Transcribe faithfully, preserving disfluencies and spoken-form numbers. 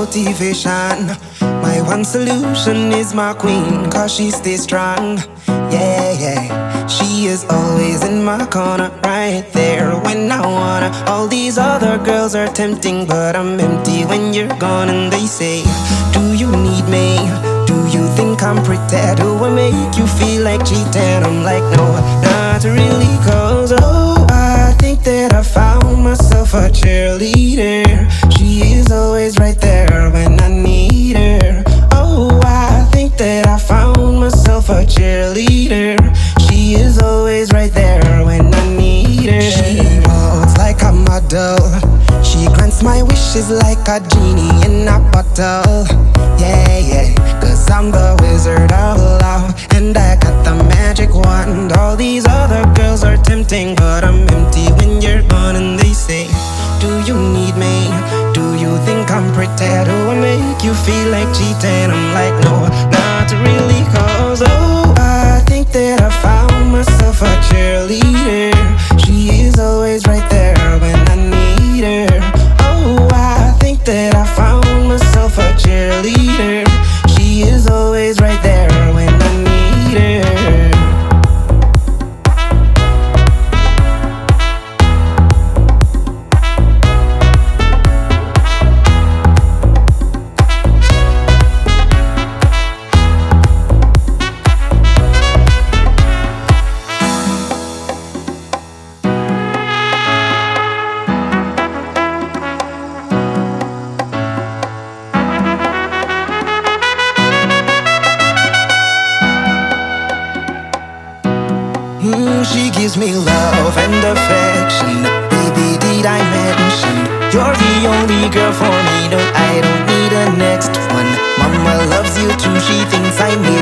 motivation. My one solution is my queen, cause she stays strong. Yeah, yeah. She is always in my corner, right there when I wanna. All these other girls are tempting, but I'm empty when you're gone. And they say, do you need me? Do you think I'm pretty? Do I make you feel like cheating? I'm like, no, not really, cause oh, I think that I found myself a cheerleader. She is always right there when I need her. Oh, I think that I found myself a cheerleader. She is always right there when I need her. She walks like a model. She grants my wishes like a genie in a bottle. Yeah, yeah, cause I'm the wizard of love, and I got the magic wand. All these other girls are tempting, but I'm empty when you're gone. And they say, do you need me? Do you think I'm pretty? Do I make you feel like cheating? I'm like, no, not really, cause oh, I think that I found myself a cheerleader. She is always right there when I need her. Oh, I think that I found myself a cheerleader. She is always right there when I need her. Mm, she gives me love and affection. Baby, did I mention you're the only girl for me? No, I don't need a next one. Mama loves you too, she thinks I need